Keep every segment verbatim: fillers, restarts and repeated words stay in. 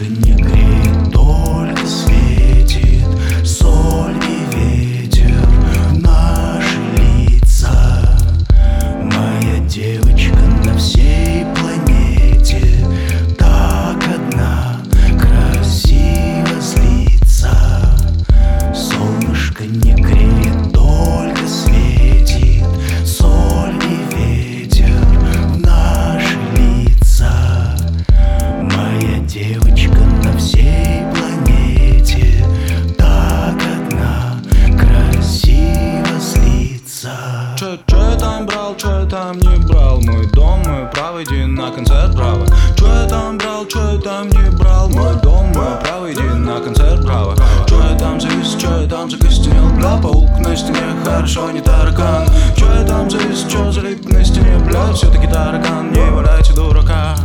Солнышко не греет, только светит соль и ветер в наши лица. Моя девочка на всей планете так одна, красиво злится. Солнышко не греет, только светит соль и ветер в наши лица. Моя девочка на всей планете так одна, красиво злится. Че, че я там брал, че я там не брал? Мой дом, мой право, иди на концерт, браво. Че я там брал, че я там не брал? Мой дом, мой право, иди на концерт, браво. Че я там завис, че я там закостенел, бля, паук на стене, хорошо, не таракан. Че я там завис, че залип на стене, бля, все-таки таракан, не валяйте дурака.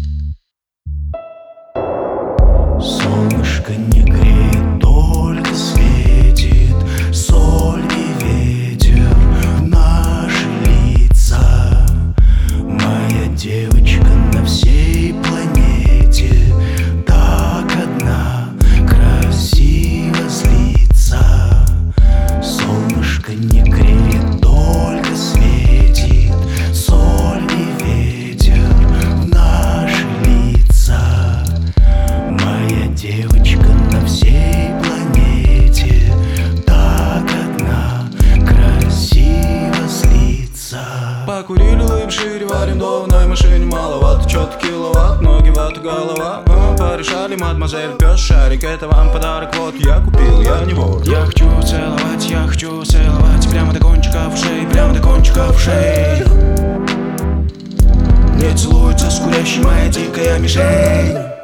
Солнышко не греет, только светит соль и ветер в наши лица. Моя девочка на всей планете так одна, красиво злится. Солнышко не греет, только светит соль и ветер в наши лица. Моя девочка на всей планете так одна, красиво злится. Покурили лыпши в арендованной машине, маловато, чё-то киловатт, ноги вата, голова. Мы порешали, мадемуазель, пёс шарик, это вам подарок, вот я купил, я не вор. Я хочу целовать, я хочу целовать, прямо до кончиков ушей, прямо до кончиков ушей. Не целуется с курящей моя дикая мишень.